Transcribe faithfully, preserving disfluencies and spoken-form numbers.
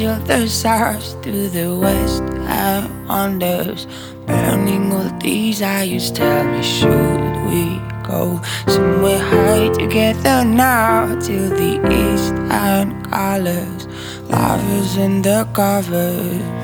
till the south, to the west and wonders. Burning all desires, tell me, should we go somewhere high together now? Till the east and colors, lovers in the covers.